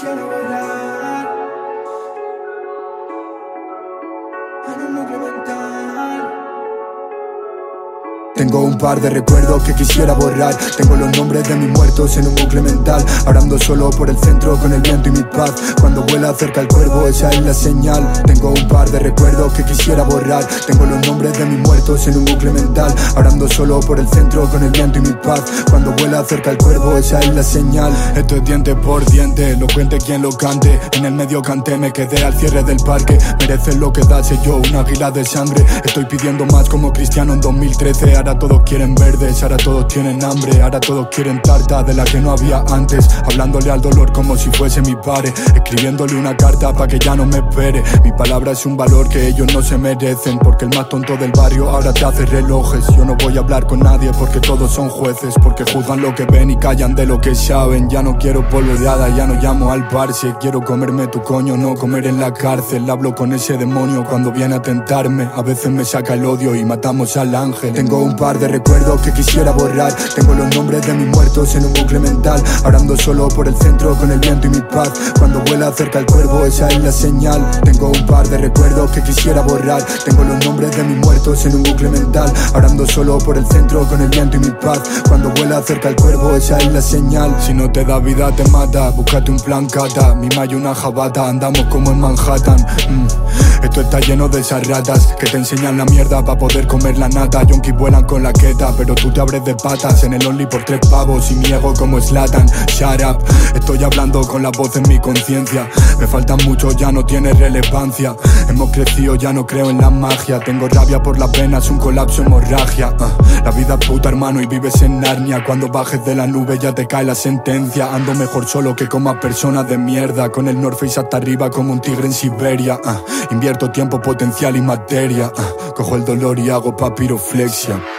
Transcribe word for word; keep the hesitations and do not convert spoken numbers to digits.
quisiera borrar en un núcleo mental. Tengo un par de recuerdos que quisiera borrar. Tengo los nombres de mis muertos en un bucle mental. Ahora ando solo por el centro con el viento y mi paz. Cuando vuela cerca el cuervo, esa es la señal. Tengo un par de recuerdos que quisiera borrar. Tengo los nombres de mis muertos en un bucle mental. Ahora ando solo por el centro con el viento y mi paz. Cuando vuela cerca el cuervo, esa es la señal. Esto es diente por diente, lo cuente quien lo cante. En el medio canté, me quedé al cierre del parque. Merece lo que dase yo, un águila de sangre. Estoy pidiendo más como Cristiano en dos mil trece. Ahora todos quieren verdes, ahora todos tienen hambre. Ahora todos quieren tarta de la que no había antes. Hablándole al dolor como si fuese mi padre. Escribiéndole una carta pa' que ya no me espere. Mi palabra es un valor que ellos no se merecen. Porque el más tonto del barrio ahora te hace relojes. Yo no voy a hablar con nadie porque todos son jueces. Porque juzgan lo que ven y callan de lo que saben. Ya no quiero polvoreada, ya no llamo al parce. Quiero comerme tu coño, no comer en la cárcel. Hablo con ese demonio cuando viene a tentarme. A veces me saca el odio y matamos al ángel. Tengo un par de recuerdos que quisiera borrar. Tengo los nombres de mis muertos en un bucle mental. Ahora ando solo por el centro con el viento y mi paz. Cuando vuela cerca el cuervo, esa es la señal. Tengo un par de recuerdos que quisiera borrar. Tengo los nombres de mis muertos en un bucle mental. Ahora ando solo por el centro con el viento y mi paz. Cuando vuela cerca el cuervo, esa es la señal. Si no te da vida te mata, búscate un plan cata. Mi mayo una jabata, andamos como en Manhattan. mm. Esto está lleno de esas ratas que te enseñan la mierda pa' poder comer la nata. Yonkis vuelan con la queta, pero tú te abres de patas en el Only por tres pavos y mi ego como Zlatan. Shut up, estoy hablando con la voz en mi conciencia. Me faltan mucho, ya no tiene relevancia. Hemos crecido, ya no creo en la magia. Tengo rabia por las venas, un colapso, hemorragia. uh, La vida es puta, hermano, y vives en Narnia. Cuando bajes de la nube ya te cae la sentencia. Ando mejor solo que con más personas de mierda. Con el North Face hasta arriba como un tigre en Siberia. uh, Invierto tiempo, potencial y materia. uh, Cojo el dolor y hago papiroflexia.